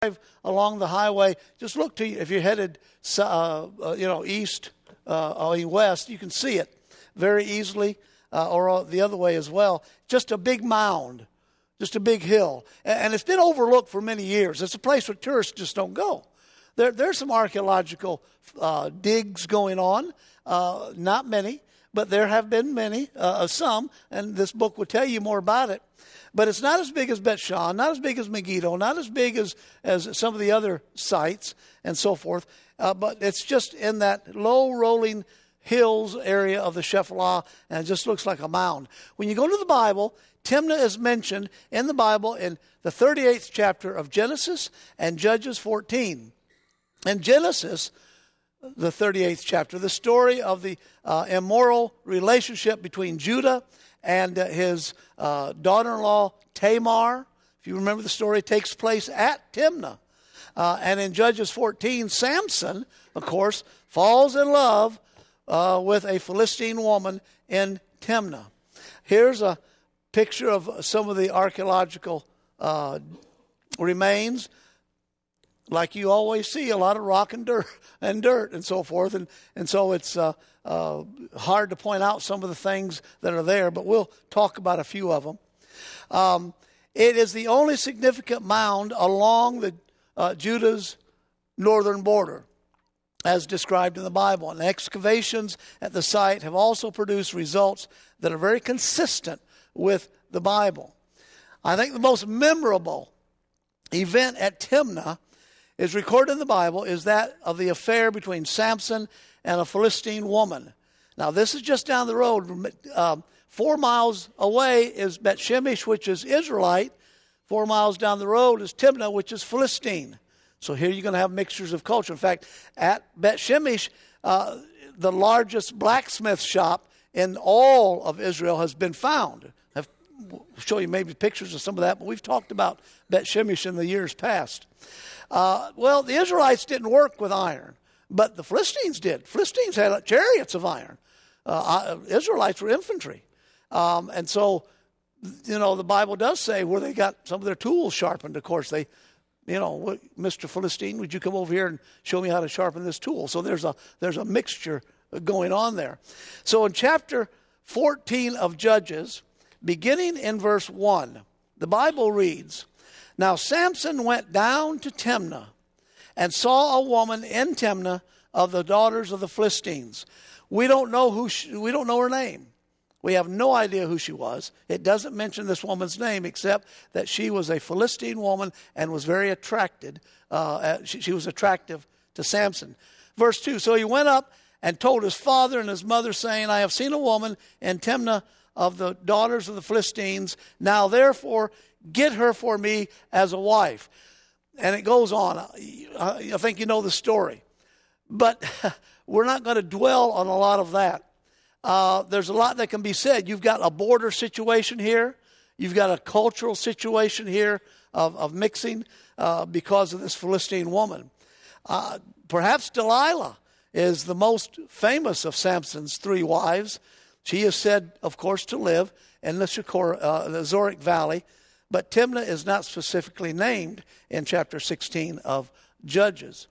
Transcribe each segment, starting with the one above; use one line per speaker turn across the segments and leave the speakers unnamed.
along the highway, just look to you. If you're headed, east or west, you can see it very easily, or the other way as well. Just a big mound, just a big hill, and it's been overlooked for many years. It's a place where tourists just don't go. There's some archaeological digs going on, not many, but there have been many, some, and this book will tell you more about it. But it's not as big as Bet Shan, not as big as Megiddo, not as big as some of the other sites and so forth. But it's just in that low rolling hills area of the Shephelah, and it just looks like a mound. When you go to the Bible, Timnah is mentioned in the Bible in the 38th chapter of Genesis and Judges 14. In Genesis, the 38th chapter, the story of the immoral relationship between Judah and his daughter-in-law Tamar, if you remember the story, takes place at Timnah. And in Judges 14, Samson, of course, falls in love with a Philistine woman in Timnah. Here's a picture of some of the archaeological remains. Like you always see, a lot of rock and dirt and so forth. And so it's hard to point out some of the things that are there, but we'll talk about a few of them. It is the only significant mound along the Judah's northern border, as described in the Bible. And excavations at the site have also produced results that are very consistent with the Bible. I think the most memorable event at Timnah is recorded in the Bible is that of the affair between Samson and a Philistine woman. Now, this is just down the road. 4 miles away is Bet Shemesh, which is Israelite. 4 miles down the road is Timnah, which is Philistine. So here you're going to have mixtures of culture. In fact, at Bet Shemesh, the largest blacksmith shop in all of Israel has been found. I'll show you maybe pictures of some of that, but we've talked about Bet Shemesh in the years past. Well, the Israelites didn't work with iron, but the Philistines did. Philistines had chariots of iron. Israelites were infantry. And so, the Bible does say where they got some of their tools sharpened. Of course, they, Mr. Philistine, would you come over here and show me how to sharpen this tool? So there's a mixture going on there. So in chapter 14 of Judges, beginning in verse 1, the Bible reads, "Now Samson went down to Timnah and saw a woman in Timnah of the daughters of the Philistines." We don't know we don't know her name. We have no idea who she was. It doesn't mention this woman's name except that she was a Philistine woman and was very attracted. She was attractive to Samson. Verse 2, "So he went up and told his father and his mother, saying, I have seen a woman in Timnah of the daughters of the Philistines. Now therefore get her for me as a wife." And it goes on. I think you know the story. But we're not going to dwell on a lot of that. There's a lot that can be said. You've got a border situation here. You've got a cultural situation here of mixing because of this Philistine woman. Perhaps Delilah is the most famous of Samson's 3 wives. She is said, of course, to live in the Zoric Valley, but Timnah is not specifically named in chapter 16 of Judges.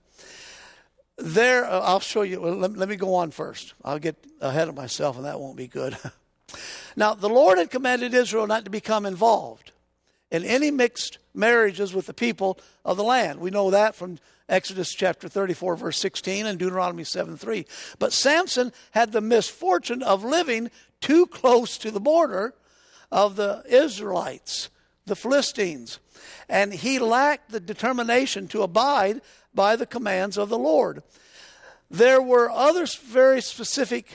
There, I'll show you. Let me go on first. I'll get ahead of myself, and that won't be good. Now, the Lord had commanded Israel not to become involved in any mixed marriages with the people of the land. We know that from Exodus chapter 34, verse 16, and Deuteronomy 7:3. But Samson had the misfortune of living too close to the border of the Israelites, the Philistines, and he lacked the determination to abide by the commands of the Lord. There were other very specific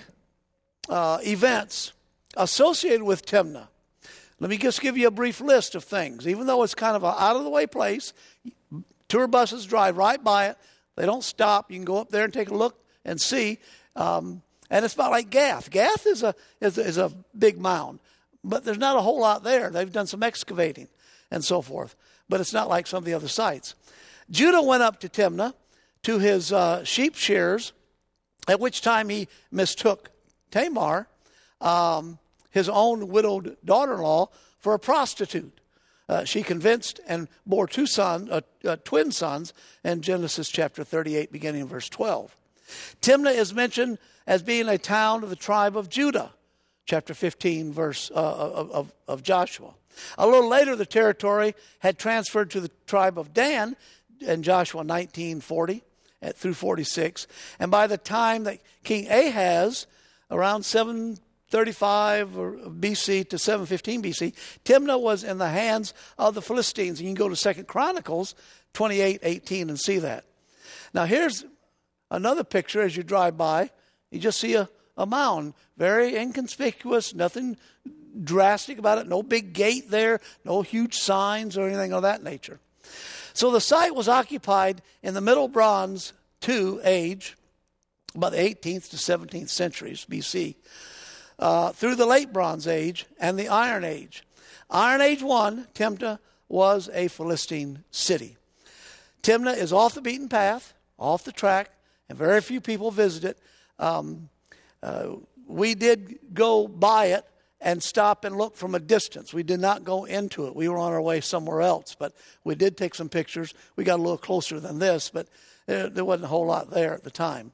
events associated with Timnah. Let me just give you a brief list of things. Even though it's kind of an out-of-the-way place, tour buses drive right by it. They don't stop. You can go up there and take a look and see. And it's about like Gath. Gath is a big mound, but there's not a whole lot there. They've done some excavating and so forth, but it's not like some of the other sites. Judah went up to Timnah to his sheep shearers, at which time he mistook Tamar, his own widowed daughter-in-law, for a prostitute. She convinced and bore twin sons in Genesis chapter 38, beginning in verse 12. Timnah is mentioned as being a town of the tribe of Judah, chapter 15, verse of Joshua. A little later, the territory had transferred to the tribe of Dan in Joshua 19:40 through 46. And by the time that King Ahaz, around 735 BC to 715 BC, Timnah was in the hands of the Philistines. And you can go to 2 Chronicles 28:18 and see that. Now here's another picture as you drive by. You just see a mound, very inconspicuous, nothing drastic about it, no big gate there, no huge signs or anything of that nature. So the site was occupied in the Middle Bronze II age, about the 18th to 17th centuries BC, through the Late Bronze Age and the Iron Age. Iron Age 1, Timnah was a Philistine city. Timnah is off the beaten path, off the track, and very few people visit it. We did go by it and stop and look from a distance. We did not go into it. We were on our way somewhere else, but we did take some pictures. We got a little closer than this, but there wasn't a whole lot there at the time.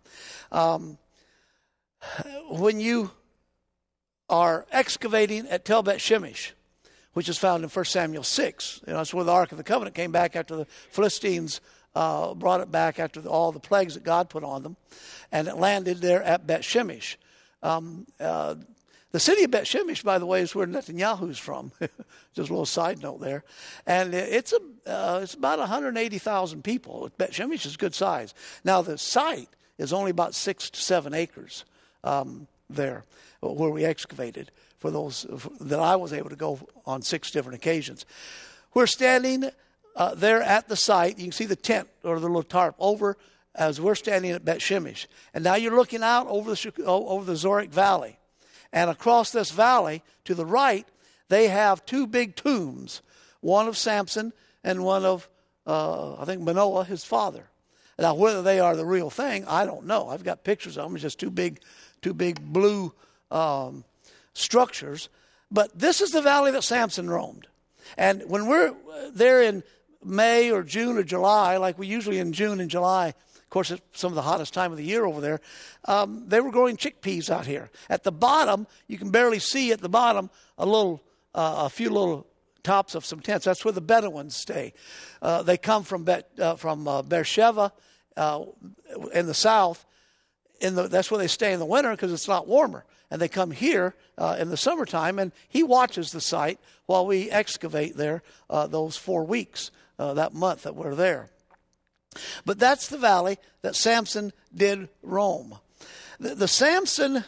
When you are excavating at Tel Bet Shemesh, which is found in 1 Samuel 6, that's where the Ark of the Covenant came back after the Philistines brought it back after all the plagues that God put on them, and it landed there at Bet Shemesh. The city of Bet Shemesh, by the way, is where Netanyahu's from. Just a little side note there. And it's about 180,000 people. Bet Shemesh is good size. Now, the site is only about 6 to 7 acres there where we excavated for those that I was able to go on 6 different occasions. We're standing there at the site. You can see the tent or the little tarp over as we're standing at Bet Shemesh. And now you're looking out over the Zorik Valley. And across this valley, to the right, they have 2 big tombs, one of Samson and one of, I think, Manoah, his father. Now, whether they are the real thing, I don't know. I've got pictures of them. It's just two big blue structures. But this is the valley that Samson roamed. And when we're there in May or June or July, like we usually in June and July, of course, it's some of the hottest time of the year over there, they were growing chickpeas out here. At the bottom, you can barely see at the bottom a few little tops of some tents. That's where the Bedouins stay. They come from Beersheba in the south. That's where they stay in the winter because it's not warmer. And they come here in the summertime, and he watches the site while we excavate there those 4 weeks, that month that we're there. But that's the valley that Samson did roam. The Samson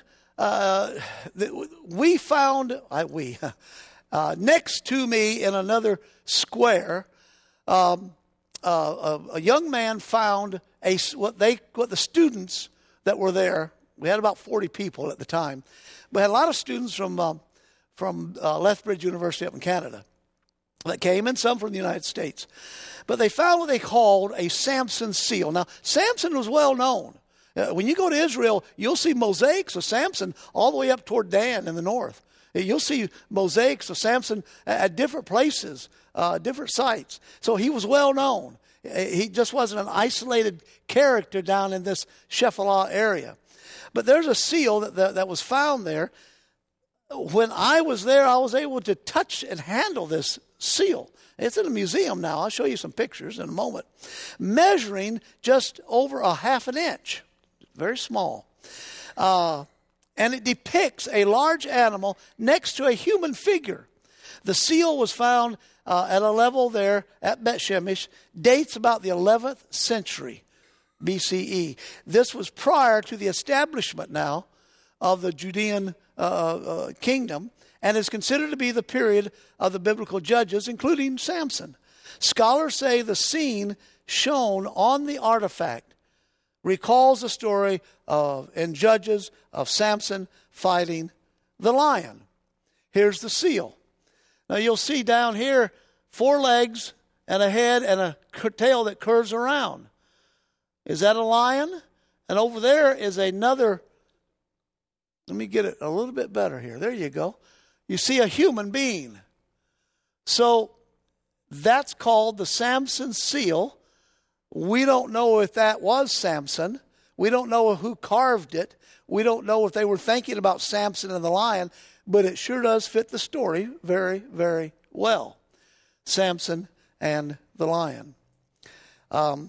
we found, next to me in another square, a young man found what the students that were there. We had about 40 people at the time. We had a lot of students from Lethbridge University up in Canada that came, and some from the United States. But they found what they called a Samson seal. Now, Samson was well known. When you go to Israel, you'll see mosaics of Samson all the way up toward Dan in the north. You'll see mosaics of Samson at different places, different sites. So he was well known. He just wasn't an isolated character down in this Shephelah area. But there's a seal that was found there. When I was there, I was able to touch and handle this seal. It's in a museum now. I'll show you some pictures in a moment. Measuring just over a half an inch. Very small. And it depicts a large animal next to a human figure. The seal was found at a level there at Bet Shemesh. Dates about the 11th century BCE. This was prior to the establishment now of the Judean kingdom, and is considered to be the period of the biblical judges, including Samson. Scholars say the scene shown on the artifact recalls the story in Judges of Samson fighting the lion. Here's the seal. Now you'll see down here 4 legs and a head and a tail that curves around. Is that a lion? And over there is another. Let me get it a little bit better here. There you go. You see a human being. So That's called the Samson seal. We don't know if that was Samson. We don't know who carved it. We don't know if they were thinking about Samson and the lion, but it sure does fit the story very, very well. Samson and the lion. Are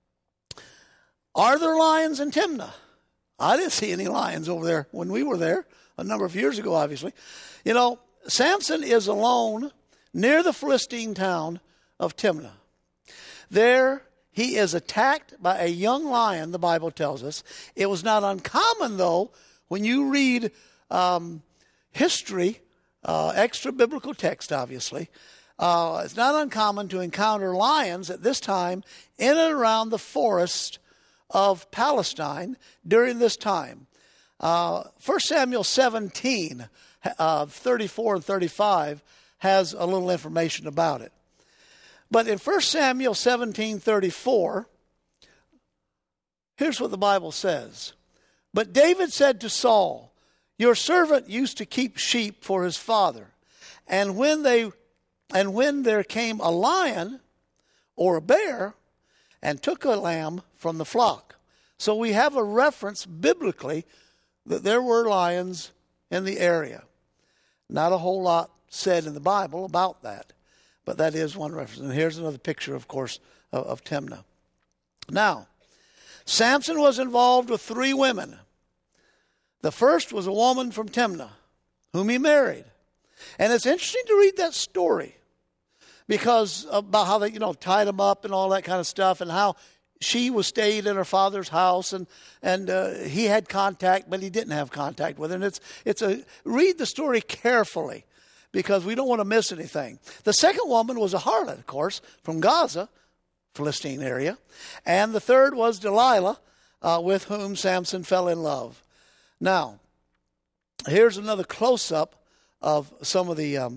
there lions in Timnah? I didn't see any lions over there when we were there a number of years ago, obviously. You know, Samson is alone near the Philistine town of Timnah. There he is attacked by a young lion, the Bible tells us. It was not uncommon, though, when you read history, extra biblical text, obviously. It's not uncommon to encounter lions at this time in and around the forest of Palestine during this time. 1 Samuel 17, 34 and 35 has a little information about it. But in 1 Samuel 17:34, here's what the Bible says. But David said to Saul, your servant used to keep sheep for his father. And when there came a lion or a bear and took a lamb from the flock. So we have a reference biblically that there were lions in the area. Not a whole lot said in the Bible about that. But that is one reference. And here's another picture, of course, of Timnah. Now, Samson was involved with 3 women. The first was a woman from Timnah, whom he married. And it's interesting to read that story because about how they, tied him up and all that kind of stuff, and how she was stayed in her father's house, and he had contact, but he didn't have contact with her. And read the story carefully, because we don't want to miss anything. The second woman was a harlot, of course, from Gaza, Philistine area. And the third was Delilah, with whom Samson fell in love. Now, here's another close-up of some of the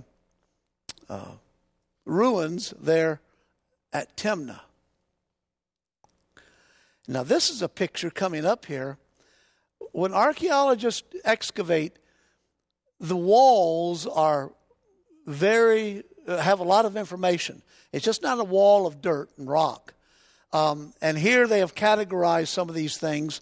ruins there at Timnah. Now, this is a picture coming up here. When archaeologists excavate, the walls are have a lot of information. It's just not a wall of dirt and rock. And here they have categorized some of these things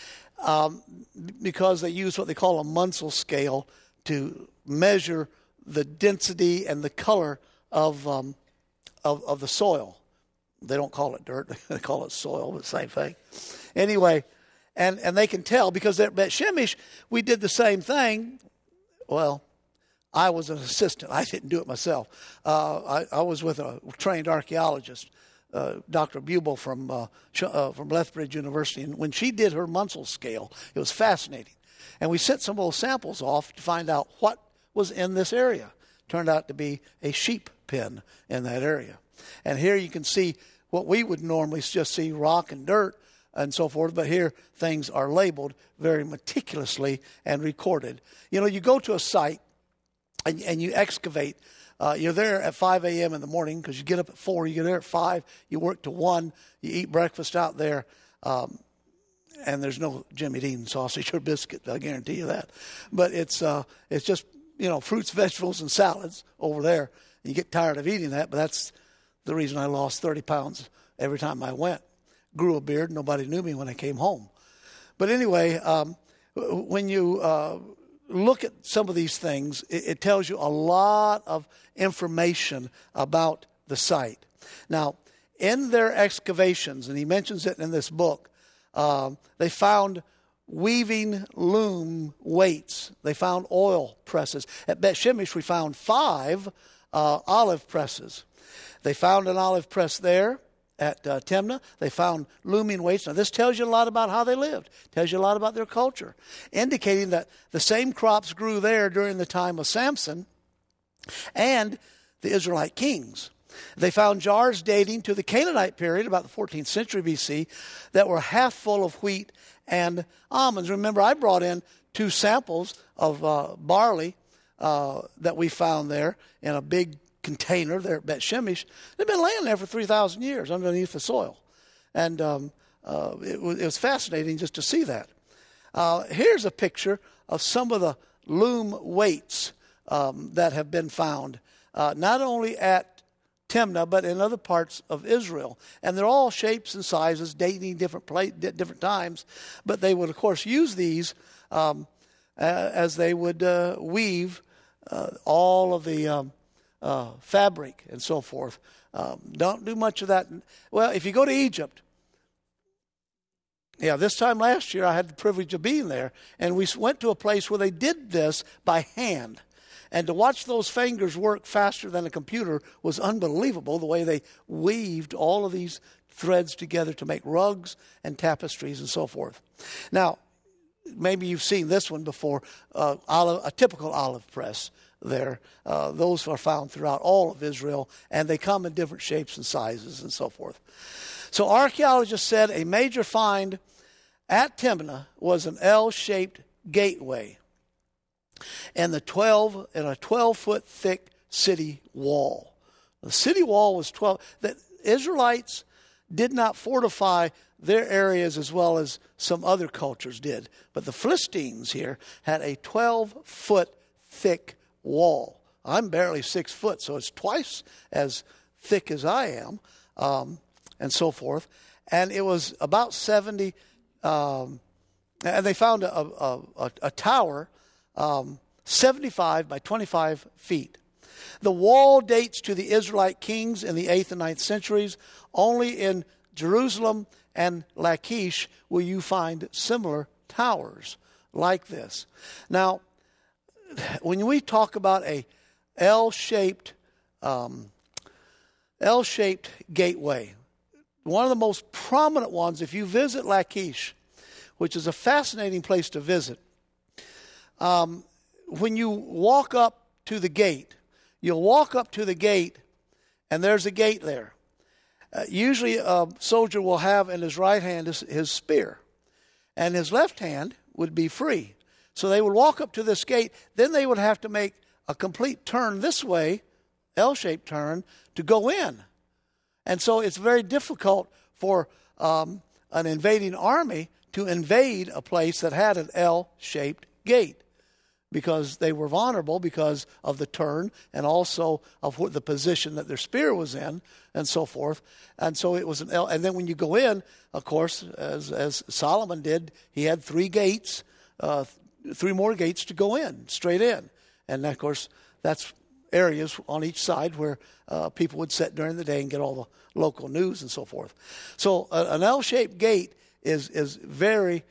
because they use what they call a Munsell scale to measure the density and the color of the soil. They don't call it dirt; they call it soil, but same thing. Anyway, and they can tell because at Bet Shemesh we did the same thing. Well, I was an assistant. I didn't do it myself. I was with a trained archaeologist, Dr. Bubel from Lethbridge University. And when she did her Munsell scale, it was fascinating. And we sent some of those samples off to find out what was in this area. Turned out to be a sheep pen in that area. And here you can see what we would normally just see, rock and dirt and so forth. But here things are labeled very meticulously and recorded. You go to a site, and you excavate. You're there at 5 a.m. in the morning because you get up at 4. You get there at 5. You work to 1. You eat breakfast out there. And there's no Jimmy Dean sausage or biscuit. I guarantee you that. But it's just, fruits, vegetables, and salads over there. And you get tired of eating that. But that's the reason I lost 30 pounds every time I went. Grew a beard. Nobody knew me when I came home. But anyway, when you look at some of these things, it tells you a lot of information about the site. Now, in their excavations, and he mentions it in this book, they found weaving loom weights. They found oil presses. At Bet Shemesh, we found 5 olive presses. They found an olive press there at Timnah. They found looming weights. Now, this tells you a lot about how they lived. Tells you a lot about their culture, indicating that the same crops grew there during the time of Samson and the Israelite kings. They found jars dating to the Canaanite period, about the 14th century BC, that were half full of wheat and almonds. Remember, I brought in 2 samples of barley that we found there in a big container there at Bet Shemesh. They've been laying there for 3,000 years underneath the soil. And it was fascinating just to see that. Here's a picture of some of the loom weights that have been found, not only at Timnah, but in other parts of Israel. And they're all shapes and sizes, dating different times. But they would, of course, use these as they would weave all of the fabric and so forth. Don't do much of that. Well, if you go to Egypt, this time last year I had the privilege of being there, and we went to a place where they did this by hand. And to watch those fingers work faster than a computer was unbelievable, the way they weaved all of these threads together to make rugs and tapestries and so forth. Now, maybe you've seen this one before, a typical olive press there. Those are found throughout all of Israel, and they come in different shapes and sizes and so forth. So archaeologists said a major find at Timnah was an L-shaped gateway and a 12-foot thick city wall. The city wall was 12. The Israelites did not fortify their areas as well as some other cultures did. But the Philistines here had a 12-foot thick wall. I'm barely 6 foot, so it's twice as thick as I am, and so forth. And it was about 70, and they found a tower 75 by 25 feet. The wall dates to the Israelite kings in the 8th and 9th centuries. Only in Jerusalem and Lachish will you find similar towers like this. Now, when we talk about a L-shaped gateway, one of the most prominent ones, if you visit Lachish, which is a fascinating place to visit, when you walk up to the gate, you'll walk up to the gate, and there's a gate there. Usually a soldier will have in his right hand his spear, and his left hand would be free. So they would walk up to this gate, then they would have to make a complete turn this way, L-shaped turn, to go in. And so it's very difficult for an invading army to invade a place that had an L-shaped gate, because they were vulnerable because of the turn and also of the position that their spear was in and so forth. And so it was an L. And then when you go in, of course, as Solomon did, he had 3 gates, 3 more gates to go in, straight in. And, of course, that's areas on each side where people would sit during the day and get all the local news and so forth. So an L-shaped gate is very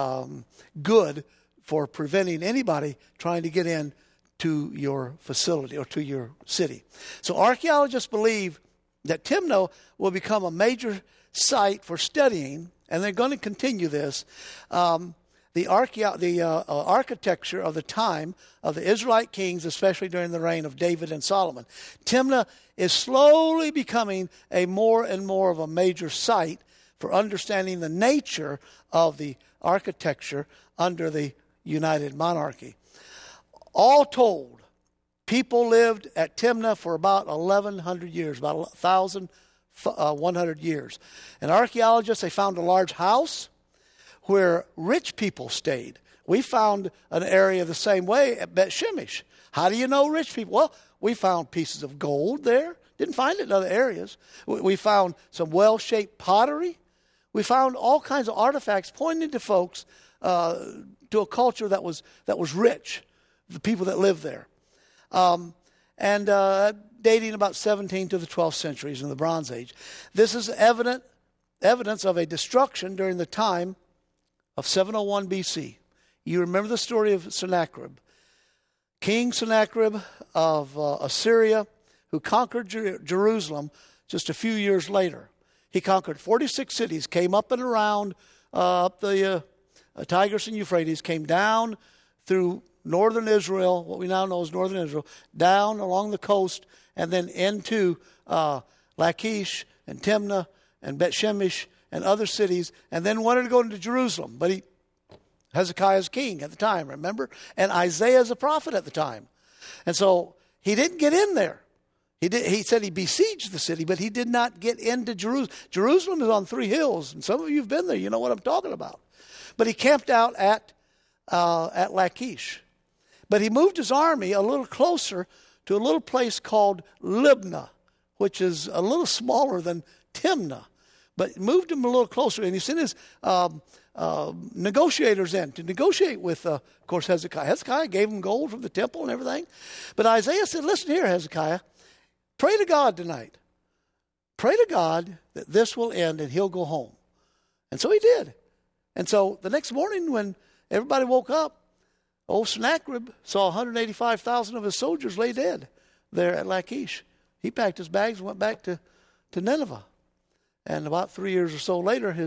good for preventing anybody trying to get in to your facility or to your city. So archaeologists believe that Timnah will become a major site for studying, and they're going to continue this. The architecture of the time of the Israelite kings, especially during the reign of David and Solomon. Timnah is slowly becoming a more and more of a major site for understanding the nature of the architecture under the United Monarchy. All told, people lived at Timnah for about 1,100 years, about 1,100 years. And archaeologists, they found a large house where rich people stayed. We found an area the same way at Bet Shemesh. How do you know rich people? Well, we found pieces of gold there. Didn't find it in other areas. We found some well-shaped pottery. We found all kinds of artifacts pointing to folks to a culture that was rich, the people that lived there. Dating about 17 to the 12th centuries in the Bronze Age. This is evidence of a destruction during the time of 701 BC. You remember the story of Sennacherib. King Sennacherib of Assyria, who conquered Jerusalem just a few years later. He conquered 46 cities, came up and around up the Tigris and Euphrates, came down through northern Israel, what we now know as northern Israel, down along the coast, and then into Lachish and Timnah and Bet Shemesh and other cities, and then wanted to go into Jerusalem. But Hezekiah's king at the time, remember? And Isaiah's a prophet at the time. And so he didn't get in there. He said he besieged the city, but he did not get into Jerusalem. Jerusalem is on 3 hills, and some of you have been there. You know what I'm talking about. But he camped out at Lachish. But he moved his army a little closer to a little place called Libnah. which is a little smaller than Timnah, but moved him a little closer. And he sent his negotiators in to negotiate with, of course, Hezekiah. Hezekiah gave him gold from the temple and everything. But Isaiah said, listen here, Hezekiah, pray to God tonight. Pray to God that this will end and he'll go home. And so he did. And so the next morning when everybody woke up, old Sennacherib saw 185,000 of his soldiers lay dead there at Lachish. He packed his bags and went back to Nineveh. And about 3 years or so later, he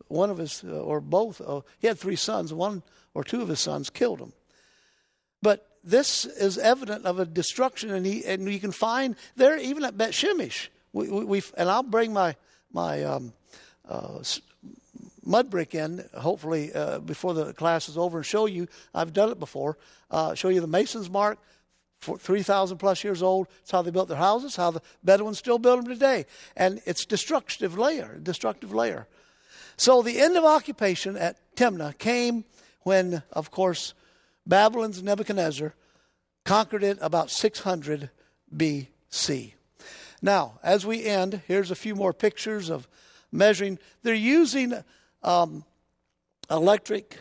had 3 sons, one or two of his sons killed him. But this is evident of a destruction, and you can find there even at Bet Shemesh. And I'll bring my mud brick in, hopefully before the class is over, and show you. I've done it before. Show you the Mason's mark. 3,000 plus years old. It's how they built their houses, how the Bedouins still build them today. And it's destructive layer. So the end of occupation at Timnah came when, of course, Babylon's Nebuchadnezzar conquered it about 600 BC. Now, as we end, here's a few more pictures of measuring. They're using electric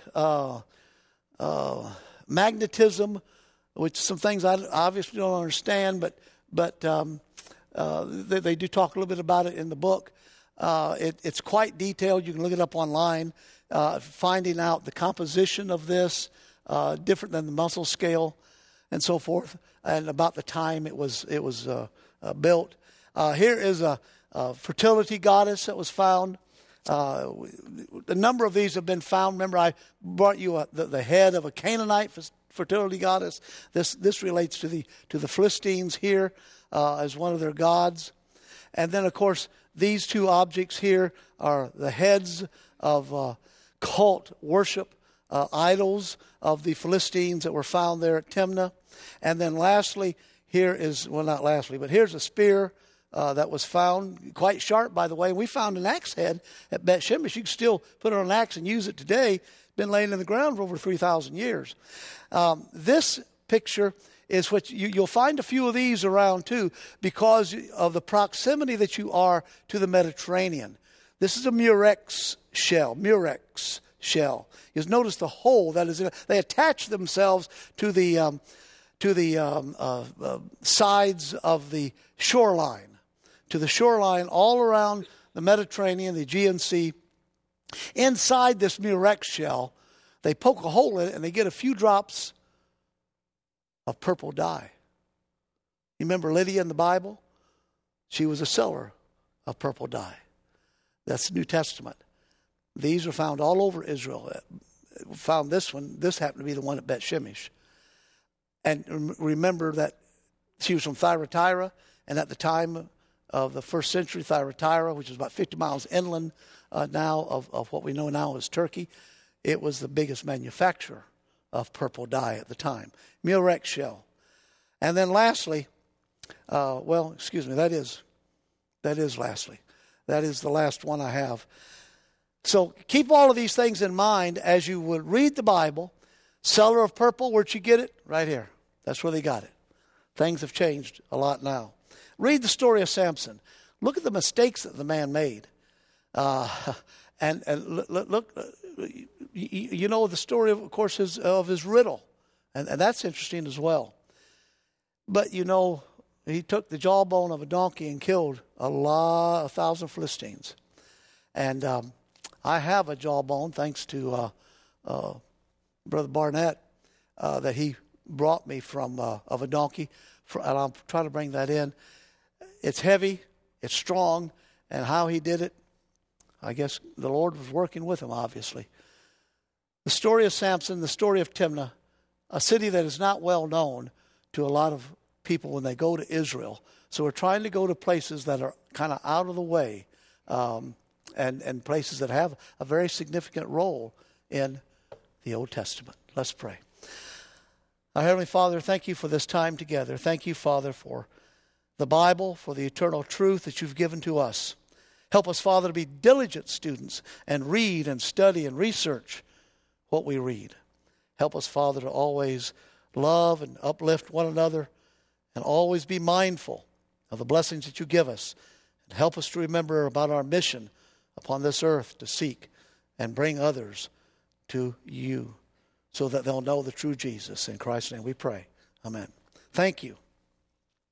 magnetism, which some things I obviously don't understand, but they do talk a little bit about it in the book. It's quite detailed. You can look it up online, finding out the composition of this, different than the muscle scale and so forth, and about the time it was built. Here is a fertility goddess that was found. A number of these have been found. Remember, I brought you the head of a Canaanite fertility goddess. This relates to the Philistines here as one of their gods. And then, of course, these two objects here are the heads of cult worship idols of the Philistines that were found there at Timnah. And then lastly, here's a spear that was found, quite sharp, by the way. We found an axe head at Bet Shemesh. You can still put it on an axe and use it today. Been laying in the ground for over 3,000 years. This picture is what you'll find a few of these around too, because of the proximity that you are to the Mediterranean. This is a Murex shell. You notice the hole that is in it. They attach themselves to the sides of the shoreline, all around the Mediterranean, the Aegean Sea. Inside this Murex shell, they poke a hole in it and they get a few drops of purple dye. You remember Lydia in the Bible? She was a seller of purple dye. That's the New Testament. These are found all over Israel. Found this one. This happened to be the one at Bet Shemesh. And remember that she was from Thyatira, and at the time of the first century, Thyatira, which is about 50 miles inland now of what we know now as Turkey, it was the biggest manufacturer of purple dye at the time. Murex shell. And then lastly, that is lastly. That is the last one I have. So keep all of these things in mind as you would read the Bible. Seller of purple, where'd you get it? Right here. That's where they got it. Things have changed a lot now. Read the story of Samson. Look at the mistakes that the man made. And look, you know the story, of course, of his riddle. And that's interesting as well. But, you know, he took the jawbone of a donkey and killed 1,000 Philistines. And I have a jawbone, thanks to Brother Barnett, that he brought me from of a donkey. And I'll try to bring that in. It's heavy, it's strong, and how he did it, I guess the Lord was working with him, obviously. The story of Samson, the story of Timnah, a city that is not well known to a lot of people when they go to Israel. So we're trying to go to places that are kind of out of the way, and places that have a very significant role in the Old Testament. Let's pray. Our Heavenly Father, thank you for this time together. Thank you, Father, for the Bible, for the eternal truth that you've given to us. Help us, Father, to be diligent students and read and study and research what we read. Help us, Father, to always love and uplift one another and always be mindful of the blessings that you give us. And help us to remember about our mission upon this earth to seek and bring others to you so that they'll know the true Jesus. In Christ's name we pray. Amen. Thank you.